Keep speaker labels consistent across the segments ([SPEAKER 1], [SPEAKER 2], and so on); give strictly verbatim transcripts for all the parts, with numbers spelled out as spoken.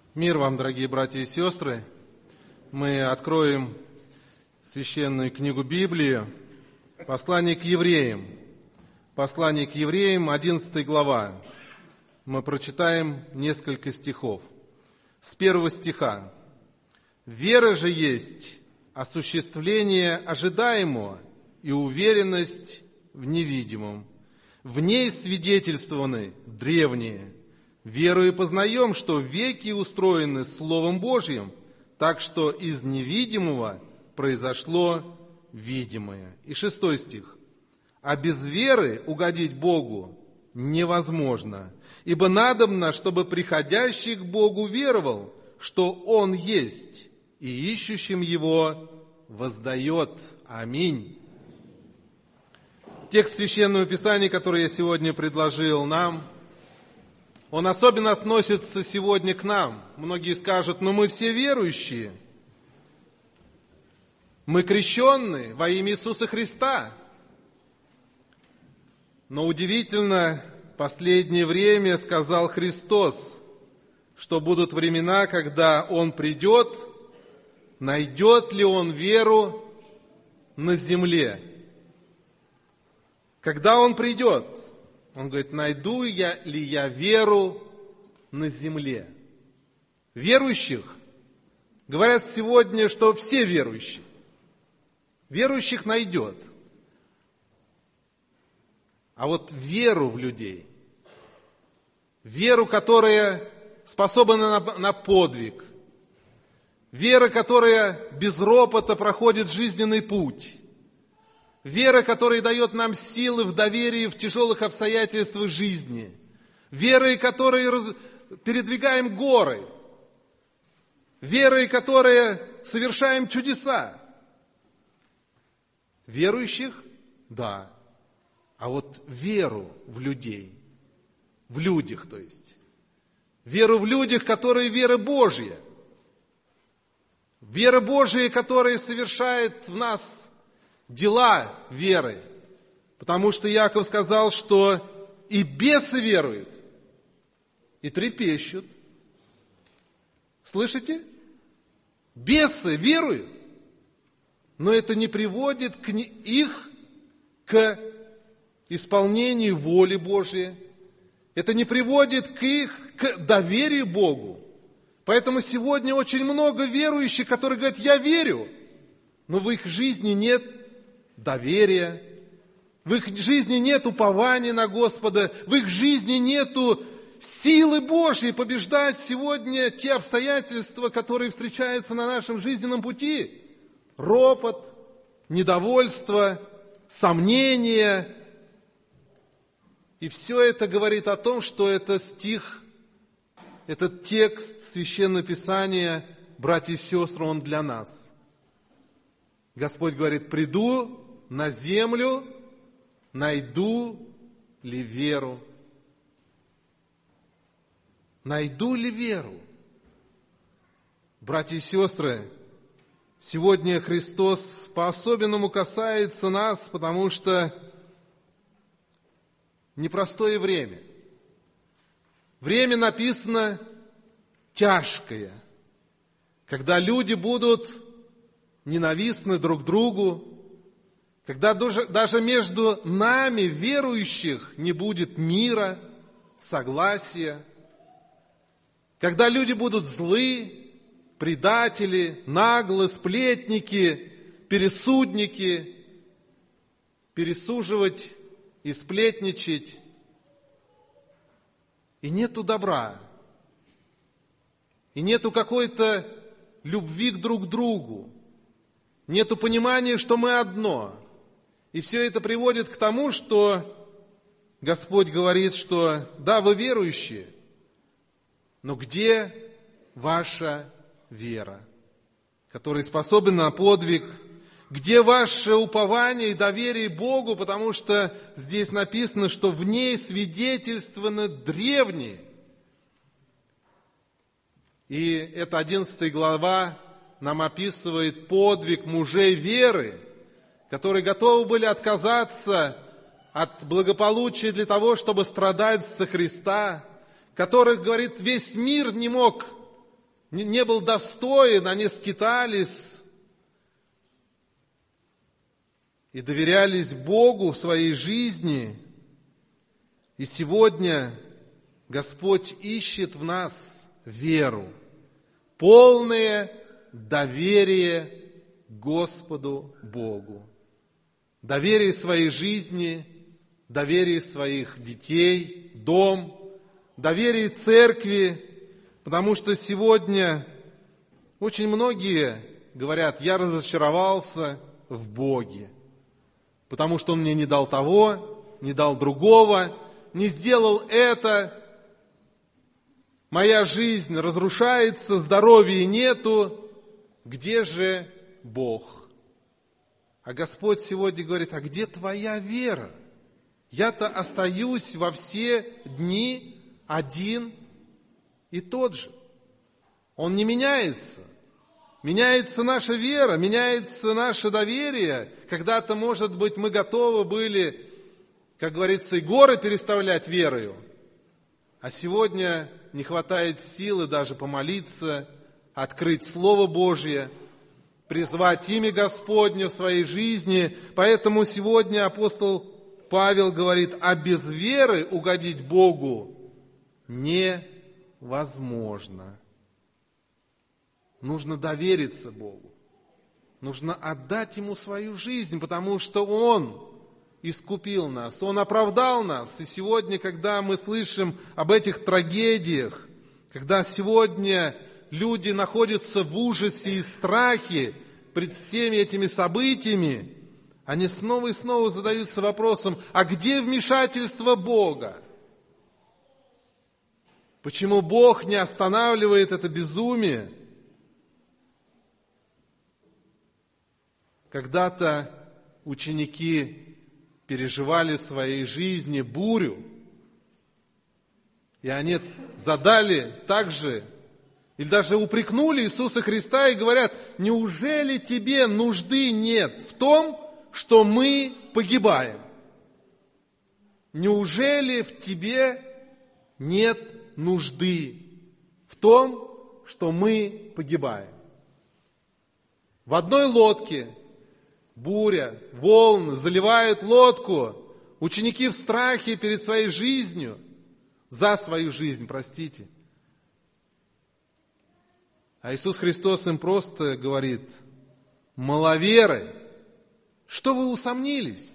[SPEAKER 1] Мир вам, дорогие братья и сестры! Мы откроем священную книгу Библии, послание к евреям. Послание к евреям, одиннадцатая глава. Мы прочитаем несколько стихов. С первого стиха. «Вера же есть осуществление ожидаемого и уверенность в невидимом. В ней свидетельствованы древние. Верою познаем, что веки устроены Словом Божьим, так что из невидимого произошло видимое». И шестой стих. «А без веры угодить Богу невозможно, ибо надобно, чтобы приходящий к Богу веровал, что Он есть, и ищущим Его воздает». Аминь. Текст Священного Писания, который я сегодня предложил нам, он особенно относится сегодня к нам. Многие скажут: но мы все верующие, мы крещенные во имя Иисуса Христа. Но удивительно, в последнее время сказал Христос, что будут времена, когда Он придет, найдет ли Он веру на земле. Когда Он придет, Он говорит: найду я ли я веру на земле. Верующих, говорят сегодня, что все верующие. Верующих найдет. А вот веру в людей, веру, которая способна на, на подвиг, вера, которая без ропота проходит жизненный путь, вера, которая дает нам силы в доверии в тяжелых обстоятельствах жизни, верой, которой раз... передвигаем горы, верой, которой совершаем чудеса. Верующих? Да. А вот веру в людей, в людях, то есть, веру в людях, которые вера Божья, вера Божья, которая совершает в нас дела веры. Потому что Иаков сказал, что и бесы веруют, и трепещут. Слышите? Бесы веруют, но это не приводит к их к исполнению воли Божьей. Это не приводит к их к доверию Богу. Поэтому сегодня очень много верующих, которые говорят: я верю, но в их жизни нет доверия, в их жизни нет упования на Господа, в их жизни нету силы Божьей побеждать сегодня те обстоятельства, которые встречаются на нашем жизненном пути. Ропот, недовольство, сомнения. И все это говорит о том, что это стих, этот текст Священного Писания, братья и сестры, он для нас. Господь говорит: приду на землю, найду ли веру? Найду ли веру? Братья и сестры, сегодня Христос по-особенному касается нас, потому что непростое время. Время написано тяжкое, когда люди будут ненавистны друг другу, когда даже между нами, верующих, не будет мира, согласия, когда люди будут злы, предатели, наглы, сплетники, пересудники, пересуживать и сплетничать, и нету добра, и нету какой-то любви друг к другу, нету понимания, что мы одно. И все это приводит к тому, что Господь говорит, что да, вы верующие, но где ваша вера, которая способна на подвиг? Где ваше упование и доверие Богу? Потому что здесь написано, что в ней свидетельствованы древние. И эта одиннадцатая глава нам описывает подвиг мужей веры, которые готовы были отказаться от благополучия для того, чтобы страдать за Христа, которых, говорит, весь мир не мог не, не был достоин, они скитались и доверялись Богу в своей жизни. И сегодня Господь ищет в нас веру, полное доверие Господу Богу. Доверие своей жизни, доверие своих детей, дом, доверие церкви, потому что сегодня очень многие говорят: я разочаровался в Боге, потому что Он мне не дал того, не дал другого, не сделал это, моя жизнь разрушается, здоровья нету, где же Бог? А Господь сегодня говорит: а где твоя вера? Я-то остаюсь во все дни один и тот же. Он не меняется. Меняется наша вера, меняется наше доверие. Когда-то, может быть, мы готовы были, как говорится, и горы переставлять верою. А сегодня не хватает силы даже помолиться, открыть Слово Божье, призвать имя Господне в своей жизни. Поэтому сегодня апостол Павел говорит: а без веры угодить Богу невозможно. Нужно довериться Богу. Нужно отдать Ему свою жизнь, потому что Он искупил нас, Он оправдал нас. И сегодня, когда мы слышим об этих трагедиях, когда сегодня люди находятся в ужасе и страхе пред всеми этими событиями, они снова и снова задаются вопросом: а где вмешательство Бога? Почему Бог не останавливает это безумие? Когда-то ученики переживали в своей жизни бурю, и они задали также, или даже упрекнули Иисуса Христа и говорят: неужели тебе нужды нет в том, что мы погибаем? Неужели в тебе нет нужды в том, что мы погибаем? В одной лодке буря, волны заливают лодку. Ученики в страхе перед своей жизнью, за свою жизнь, простите. А Иисус Христос им просто говорит: маловеры, что вы усомнились?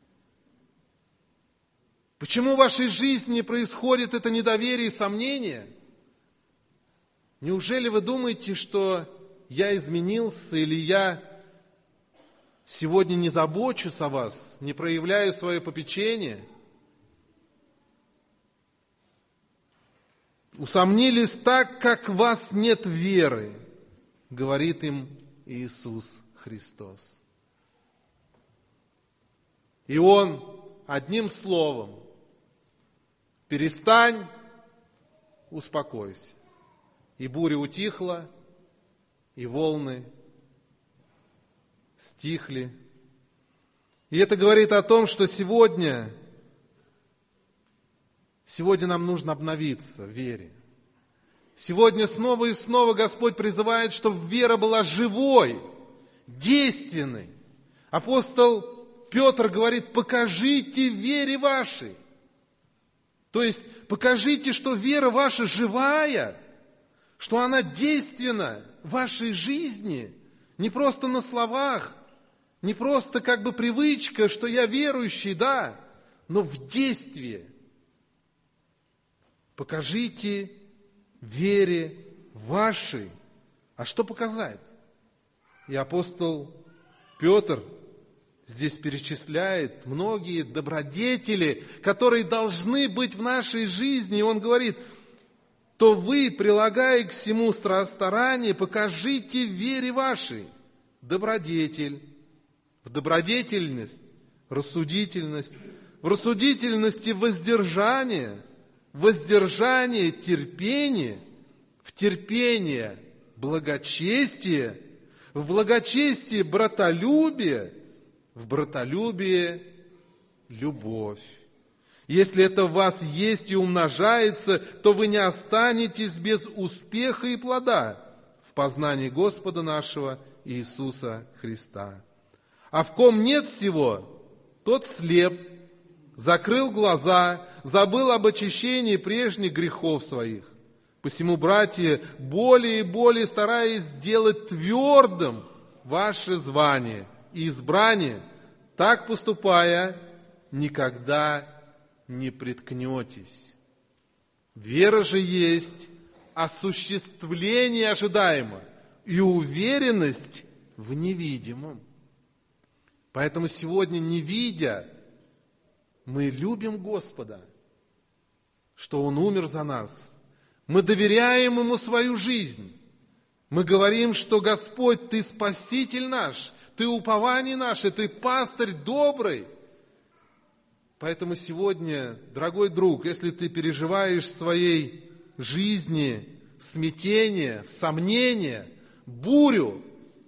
[SPEAKER 1] Почему в вашей жизни происходит это недоверие и сомнение? Неужели вы думаете, что я изменился или я сегодня не забочусь о вас, не проявляю свое попечение? Усомнились так, как в вас нет веры, говорит им Иисус Христос. И Он одним словом: перестань, успокойся. И буря утихла, и волны стихли. И это говорит о том, что сегодня, сегодня нам нужно обновиться в вере. Сегодня снова и снова Господь призывает, чтобы вера была живой, действенной. Апостол Петр говорит: покажите в вере вашей. То есть покажите, что вера ваша живая, что она действенна в вашей жизни. Не просто на словах, не просто как бы привычка, что я верующий, да, но в действии. Покажите вере вашей. А что показать? И апостол Петр здесь перечисляет многие добродетели, которые должны быть в нашей жизни. И он говорит: то вы, прилагая к всему старание, покажите в вере вашей добродетель, в добродетельность рассудительность, в рассудительности воздержание, в воздержание терпение, в терпение благочестие, в благочестие братолюбие, в братолюбие любовь. Если это в вас есть и умножается, то вы не останетесь без успеха и плода. познании Господа нашего Иисуса Христа. А в ком нет всего, тот слеп, закрыл глаза, забыл об очищении прежних грехов своих. Посему, братья, более и более стараясь делать твердым ваше звание и избрание, так поступая, никогда не приткнетесь. Вера же есть осуществление ожидаемого и уверенность в невидимом. Поэтому сегодня, не видя, мы любим Господа, что Он умер за нас. Мы доверяем Ему свою жизнь. Мы говорим, что Господь, Ты Спаситель наш, Ты упование наше, Ты пастырь добрый. Поэтому сегодня, дорогой друг, если ты переживаешь в своей жизни смятение, сомнение, бурю,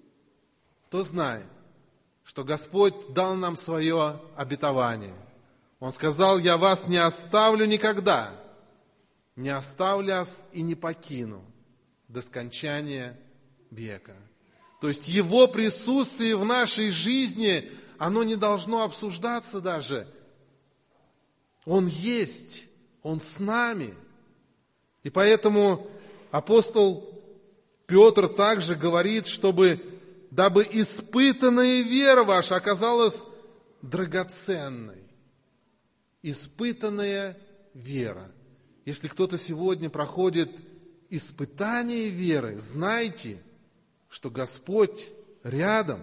[SPEAKER 1] то знай, что Господь дал нам свое обетование. Он сказал: «Я вас не оставлю никогда, не оставлю вас и не покину до скончания века». То есть Его присутствие в нашей жизни, оно не должно обсуждаться даже. Он есть, Он с нами. И поэтому апостол Петр также говорит, чтобы, дабы испытанная вера ваша оказалась драгоценной. Испытанная вера. Если кто-то сегодня проходит испытание веры, знайте, что Господь рядом,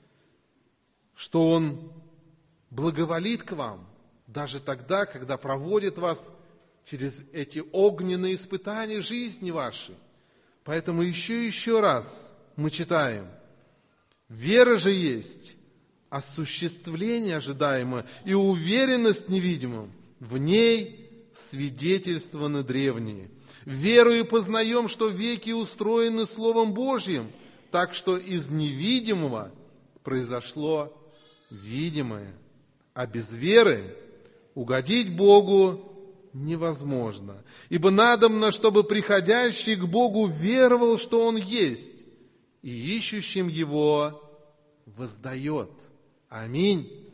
[SPEAKER 1] что Он благоволит к вам, даже тогда, когда проводит вас через эти огненные испытания жизни вашей. Поэтому еще и еще раз мы читаем: вера же есть осуществление ожидаемого и уверенность невидимым. В ней свидетельствованы древние. Верою познаем, что веки устроены Словом Божьим, так что из невидимого произошло видимое. А без веры угодить Богу невозможно. Ибо надобно, чтобы приходящий к Богу веровал, что Он есть, и ищущим Его воздает. Аминь.